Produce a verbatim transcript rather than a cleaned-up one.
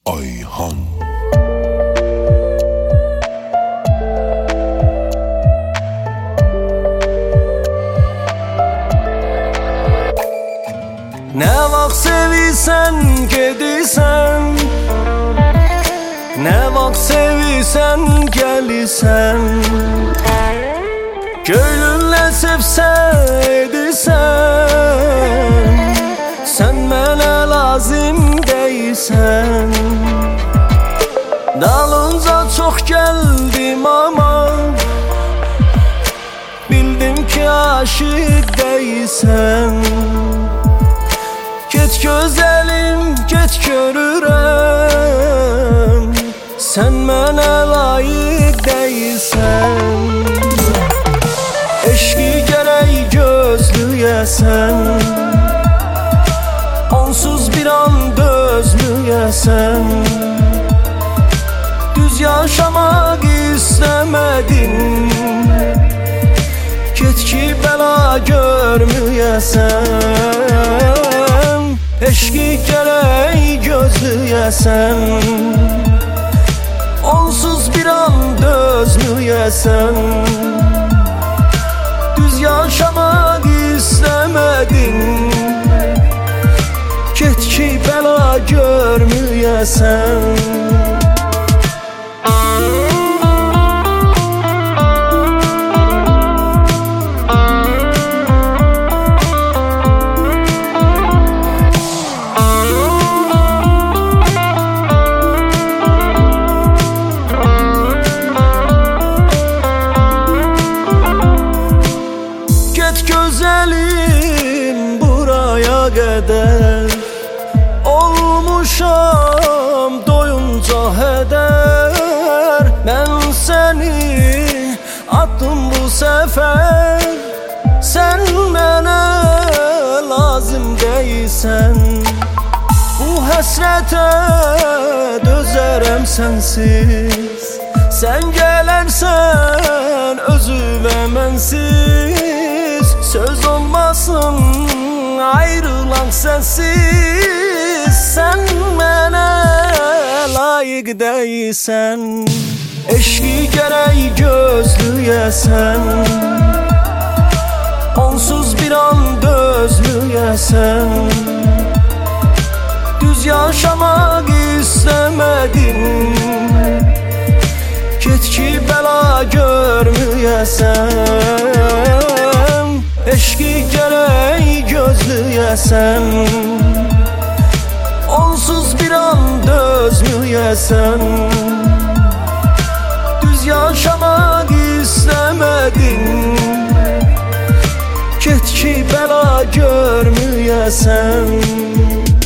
Ayhan. Ne vaxt sevirsən, gedirsən, ne vaxt sevirsən, gəlirsən. Gönlünlə sevsən, edirsən, sən mənə lazım deyilsən. Dalınca çox gəldim ama bildim ki aşık deyilsən. Get gözəlim, get görürəm, sən mənə layiq deyilsən. Eşqi gərək gözləyəsən, onsuz bir an dözməyəsən. Düz yaşamaq istəmədin, get ki bəla görməyəsən. Eşqi gərək gözləyəsən, onsuz bir an dözməyəsən. Düz yaşamaq istəmədin, get ki bəla görməyəsən. Gözəlim buraya qədər olmuşam doyunca hədər. Mən səni atdım bu səfər, sən mənə lazım deyilsən. Bu həsrətə dözərəm sənsiz, sən gələrsən özümə mənsiz. Söz olmasın ayrılan sensiz, sen mənə layiq deyilsən. Eşqi gərək gözləyəsən, onsuz bir an dözməyəsən. Düz yaşamaq istəmədin, get ki bəla görməyəsən. Eşqi gərək gözləyəsən, onsuz bir an dözməyəsən. Düz yaşamaq istəmədin, get ki bəla görməyəsən.